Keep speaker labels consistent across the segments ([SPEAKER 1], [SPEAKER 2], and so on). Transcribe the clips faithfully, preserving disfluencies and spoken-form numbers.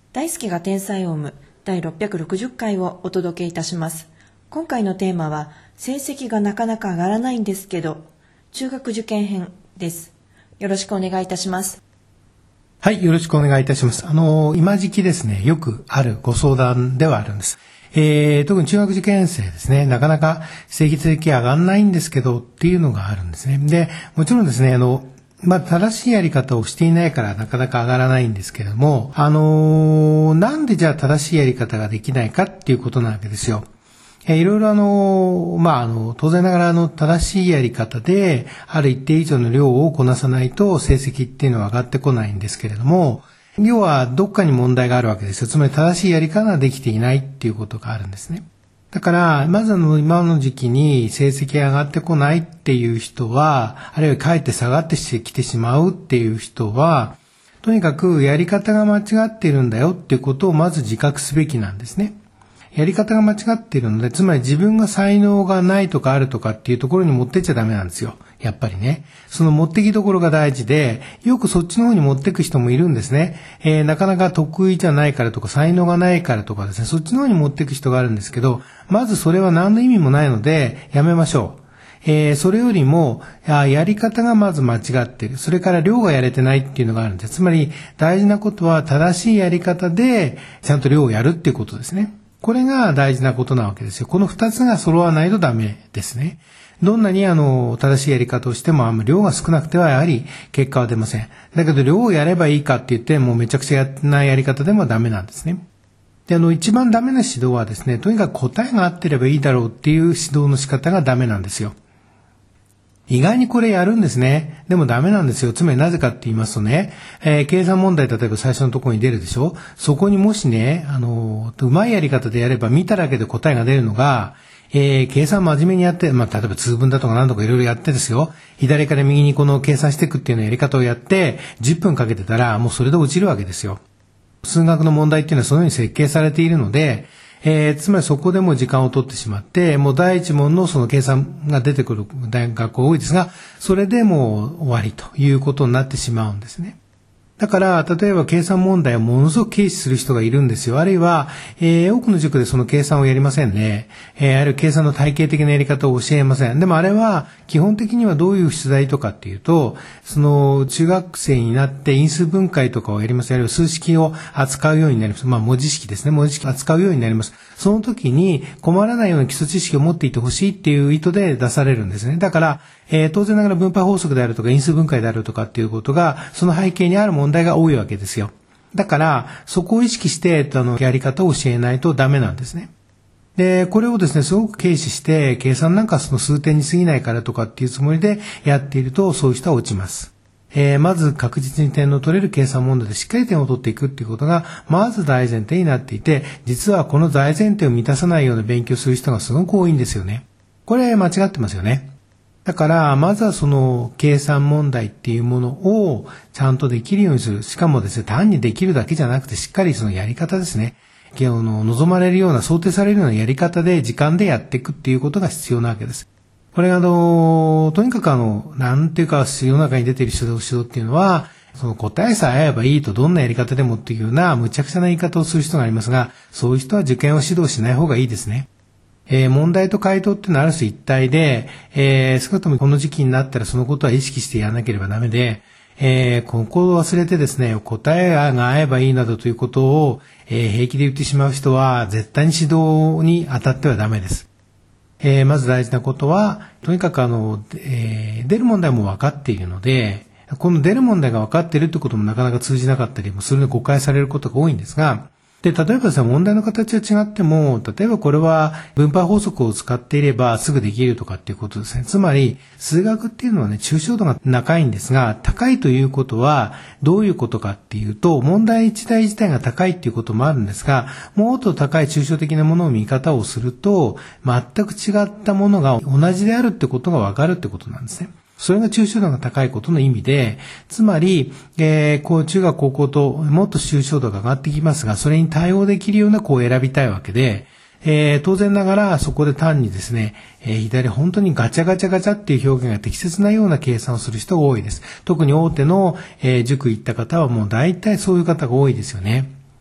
[SPEAKER 1] 大好きが天才オウムだいろっぴゃくろくじゅっかいをお届けいたします。今回のテーマは成績がなかなか上がらないんですけど中学受験編です。よろしくお願いいたします。
[SPEAKER 2] はい、よろしくお願いいたします。あの今時期ですね、よくあるご相談ではあるんです。えー、特に中学受験生ですね、なかなか成績上がんないんですけどっていうのがあるんですね。で、もちろんですね、あのまあ、正しいやり方をしていないからなかなか上がらないんですけれども、あのー、なんでじゃあ正しいやり方ができないかっていうことなわけですよ。えー、いろいろあのー、まあ、あの、当然ながらあの、正しいやり方で、ある一定以上の量をこなさないと成績っていうのは上がってこないんですけれども、要はどっかに問題があるわけですよ。つまり正しいやり方ができていないっていうことがあるんですね。だから、まずの今の時期に成績が上がってこないっていう人は、あるいはかえって下がってきてしまうっていう人は、とにかくやり方が間違っているんだよっていうことをまず自覚すべきなんですね。やり方が間違っているので、つまり自分が才能がないとかあるとかっていうところに持ってっちゃダメなんですよ。やっぱりね。その持ってきどころが大事で、よくそっちの方に持ってく人もいるんですね。えー、なかなか得意じゃないからとか、才能がないからとかですね、そっちの方に持ってく人があるんですけど、まずそれは何の意味もないので、やめましょう。えー、それよりもや、やり方がまず間違っている。それから量がやれてないっていうのがあるんです。つまり大事なことは正しいやり方で、ちゃんと量をやるっていうことですね。これが大事なことなわけですよ。この二つが揃わないとダメですね。どんなにあの、正しいやり方をしても、あんま量が少なくてはやはり結果は出ません。だけど量をやればいいかって言って、もうめちゃくちゃやなやり方でもダメなんですね。で、あの、一番ダメな指導はですね、とにかく答えが合ってればいいだろうっていう指導の仕方がダメなんですよ。意外にこれやるんですね。でもダメなんですよ。つまりなぜかって言いますとね、えー、計算問題例えば最初のところに出るでしょ。そこにもしね、あの、うまいやり方でやれば見ただけで答えが出るのが、えー、計算真面目にやって、まあ、例えば通分だとか何とかいろいろやってですよ。左から右にこの計算していくっていうようなやり方をやって、じゅっぷんかけてたらもうそれで落ちるわけですよ。数学の問題っていうのはそのように設計されているので、えー、つまりそこでも時間を取ってしまって、もう第一問のその計算が出てくる大学校多いですが、それでもう終わりということになってしまうんですね。だから、例えば計算問題をものすごく軽視する人がいるんですよ。あるいは、えー、多くの塾でその計算をやりませんね。えー、あるいは計算の体系的なやり方を教えません。でもあれは、基本的にはどういう出題とかっていうと、その、中学生になって因数分解とかをやります。あるいは数式を扱うようになります。まあ、文字式ですね。文字式を扱うようになります。その時に困らないような基礎知識を持っていてほしいっていう意図で出されるんですね。だから、えー、当然ながら分配法則であるとか因数分解であるとかっていうことが、その背景にある問題が多いわけですよ。だから、そこを意識して、あの、やり方を教えないとダメなんですね。で、これをですね、すごく軽視して、計算なんかその数点に過ぎないからとかっていうつもりでやっていると、そういう人は落ちます。えー、まず確実に点の取れる計算問題でしっかり点を取っていくっていうことが、まず大前提になっていて、実はこの大前提を満たさないような勉強する人がすごく多いんですよね。これ間違ってますよね。だから、まずはその計算問題っていうものをちゃんとできるようにする。しかもですね、単にできるだけじゃなくて、しっかりそのやり方ですね。望まれるような、想定されるようなやり方で、時間でやっていくっていうことが必要なわけです。これがあの、とにかくあの、なんていうか、世の中に出ている指導指導っていうのは、その答えさえ合えばいいとどんなやり方でもっていうような、むちゃくちゃな言い方をする人がありますが、そういう人は受験を指導しない方がいいですね。えー、問題と回答っていうのはある種一体で、えー、少なくともこの時期になったらそのことは意識してやらなければダメで、えー、ここを忘れてですね、答えが合えばいいなどということを、えー、平気で言ってしまう人は絶対に指導に当たってはダメです。えー、まず大事なことは、とにかくあの、えー、出る問題も分かっているので、この出る問題が分かっているってこともなかなか通じなかったりもするので誤解されることが多いんですが、で、例えばですね、問題の形は違っても、例えばこれは分配法則を使っていればすぐできるとかっていうことですね。つまり、数学っていうのはね、抽象度が高いんですが、高いということはどういうことかっていうと、問題一題自体が高いっていうこともあるんですが、もっと高い抽象的なものを見方をすると、全く違ったものが同じであるってことがわかるってことなんですね。それが抽象度が高いことの意味で、つまり、えー、こう中学高校ともっと抽象度が上がってきますが、それに対応できるような子を選びたいわけで、えー、当然ながらそこで単にですね、えー、左本当にガチャガチャガチャっていう表現が適切なような計算をする人が多いです。特に大手の、えー、塾行った方はもう大体そういう方が多いですよね。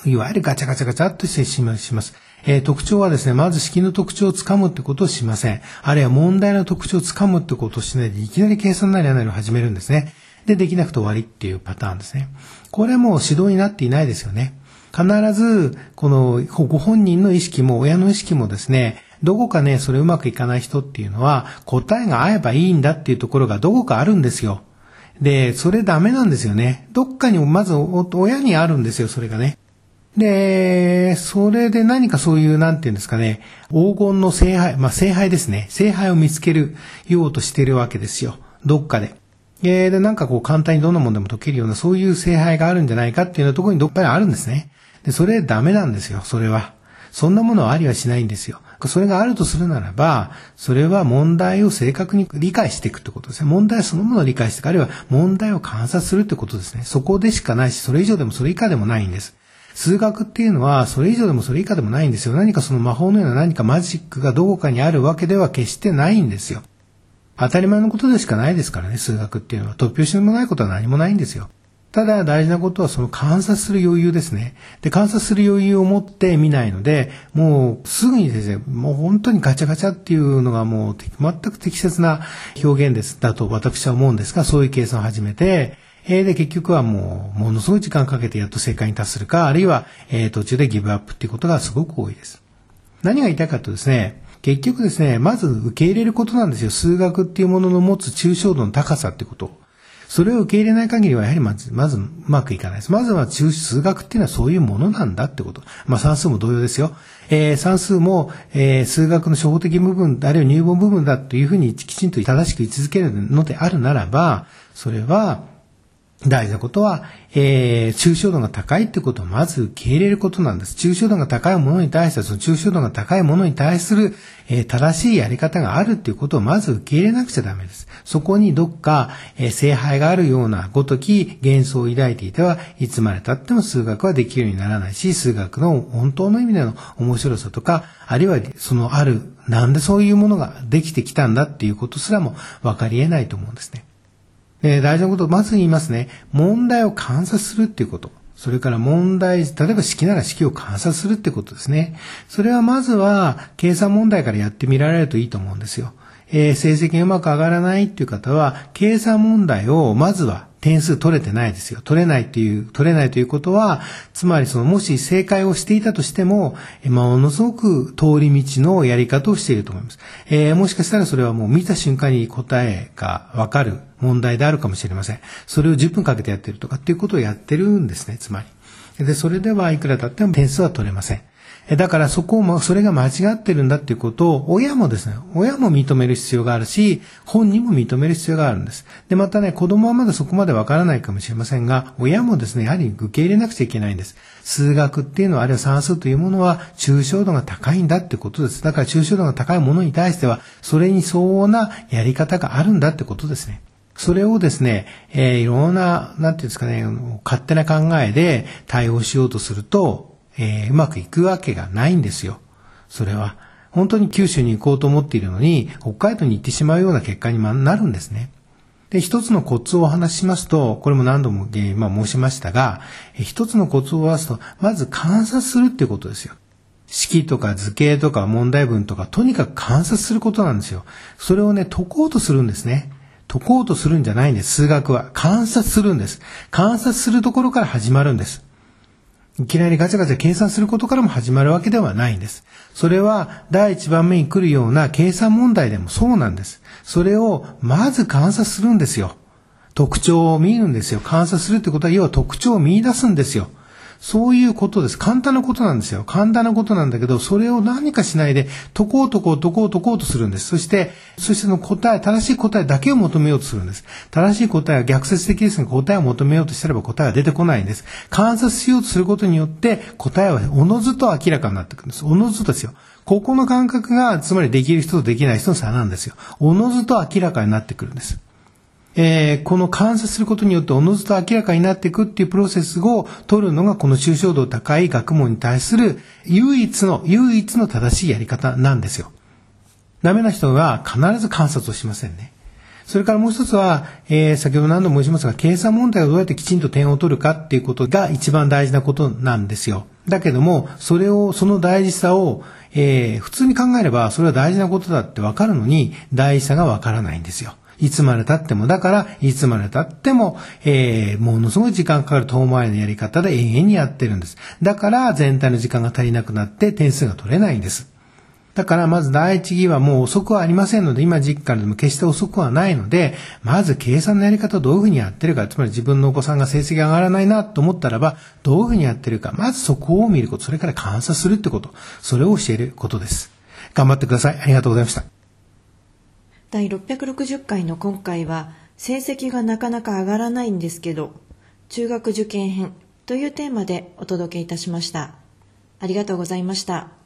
[SPEAKER 2] いわゆるガチャガチャガチャっとしてしまいます。えー、特徴はですね、まず式の特徴をつかむってことをしません。あるいは問題の特徴をつかむってことをしないで、いきなり計算なり何なりを始めるんですね。で、できなくて終わりっていうパターンですね。これはもう指導になっていないですよね。必ず、このご本人の意識も親の意識もですね、どこかね、それうまくいかない人っていうのは、答えが合えばいいんだっていうところがどこかあるんですよ。で、それダメなんですよね。どっかにまず親にあるんですよ、それがね。で、それで何かそういう、なんていうんですかね、黄金の聖杯、まあ聖杯ですね。聖杯を見つけるようとしてるわけですよ。どっかで。で、なんかこう簡単にどんなもんでも解けるようなそういう聖杯があるんじゃないかっていうようなところにどっかにあるんですね。で、それダメなんですよ、それは。そんなものはありはしないんですよ。それがあるとするならば、それは問題を正確に理解していくってことですね。問題そのものを理解していく、あるいは問題を観察するってことですね。そこでしかないし、それ以上でもそれ以下でもないんです。数学っていうのは、それ以上でもそれ以下でもないんですよ。何かその魔法のような何かマジックがどこかにあるわけでは決してないんですよ。当たり前のことでしかないですからね、数学っていうのは。突拍子もないことは何もないんですよ。ただ大事なことはその観察する余裕ですね。で、観察する余裕を持って見ないので、もうすぐにですね、もう本当にガチャガチャっていうのがもう全く適切な表現です、だと私は思うんですが、そういう計算を始めて、えー、で、結局はもう、ものすごい時間かけてやっと正解に達するか、あるいは、えー、途中でギブアップっていうことがすごく多いです。何が言いたいかとですね、結局ですね、まず受け入れることなんですよ。数学っていうものの持つ抽象度の高さってこと。それを受け入れない限りはやはりまず、まずうまくいかないです。まずは数学っていうのはそういうものなんだってこと。まあ算数も同様ですよ。えー、算数も、えー、数学の初歩的部分、あるいは入門部分だというふうにきちんと正しく位置づけるのであるならば、それは、大事なことは、えー、抽象度が高いってことをまず受け入れることなんです。抽象度が高いものに対しては、その抽象度が高いものに対する、えー、正しいやり方があるっていうことをまず受け入れなくちゃダメです。そこにどっか、えー、聖杯があるようなごとき幻想を抱いていては、いつまで経っても数学はできるようにならないし、数学の本当の意味での面白さとか、あるいはそのある、なんでそういうものができてきたんだっていうことすらも分かり得ないと思うんですね。えー、大事なことをまず言いますね。問題を観察するっていうこと。それから問題、例えば式なら式を観察するってことですね。それはまずは計算問題からやってみられるといいと思うんですよ。えー、成績がうまく上がらないっていう方は、計算問題をまずは点数取れてないですよ。取れないっていう、取れないということは、つまりそのもし正解をしていたとしても、ものすごく通り道のやり方をしていると思います。えー、もしかしたらそれはもう見た瞬間に答えがわかる問題であるかもしれません。それをじゅっぷんかけてやってるとかっていうことをやってるんですね、つまり。で、それではいくら経っても点数は取れません。だからそこも、それが間違ってるんだっていうことを、親もですね、親も認める必要があるし、本人も認める必要があるんです。で、またね、子供はまだそこまでわからないかもしれませんが、親もですね、やはり受け入れなくちゃいけないんです。数学っていうのは、あるいは算数というものは、抽象度が高いんだってことです。だから抽象度が高いものに対しては、それに相応なやり方があるんだってことですね。それをですね、えー、いろんな、なんていうんですかね、勝手な考えで対応しようとすると、えー、うまくいくわけがないんですよ。それは。本当に九州に行こうと思っているのに、北海道に行ってしまうような結果になるんですね。で、一つのコツをお話ししますと、これも何度も、えーまあ、申しましたが、一つのコツを話すと、まず観察するっていうことですよ。式とか図形とか問題文とか、とにかく観察することなんですよ。それをね、解こうとするんですね。解こうとするんじゃないんです。数学は。観察するんです。観察するところから始まるんです。いきなりガチャガチャ計算することからも始まるわけではないんです。それは第一番目に来るような計算問題でもそうなんです。それをまず観察するんですよ。特徴を見るんですよ。観察するってことは要は特徴を見出すんですよ。そういうことです。簡単なことなんですよ。簡単なことなんだけど、それを何かしないで解こう解こう解こう解こうとするんです。そして、そしてその答え、正しい答えだけを求めようとするんです。正しい答えは逆説的ですが、答えを求めようとしたらば答えは出てこないんです。観察しようとすることによって、答えはおのずと明らかになってくるんです。おのずとですよ。ここの感覚が、つまりできる人とできない人の差なんですよ。おのずと明らかになってくるんです。えー、この観察することによっておのずと明らかになっていくっていうプロセスを取るのがこの抽象度高い学問に対する唯一の、唯一の正しいやり方なんですよ。ダメな人は必ず観察をしませんね。それからもう一つは、えー、先ほど何度も申しますが、計算問題をどうやってきちんと点を取るかっていうことが一番大事なことなんですよ。 だけども、それを、その大事さを、えー、普通に考えれば、それは大事なことだってわかるのに、大事さがわからないんですよ。いつまで経っても、だから、いつまで経っても、えー、ものすごい時間かかる遠回りのやり方で永遠にやってるんです。だから、全体の時間が足りなくなって点数が取れないんです。だから、まず第一義はもう遅くはありませんので、今実家でも決して遅くはないので、まず計算のやり方をどういうふうにやってるか、つまり自分のお子さんが成績が上がらないなと思ったらば、どういうふうにやってるか、まずそこを見ること、それから観察するってこと、それを教えることです。頑張ってください。ありがとうございました。
[SPEAKER 1] だいろっぴゃくろくじゅっかいの今回は、成績がなかなか上がらないんですけど、中学受験編というテーマでお届けいたしました。ありがとうございました。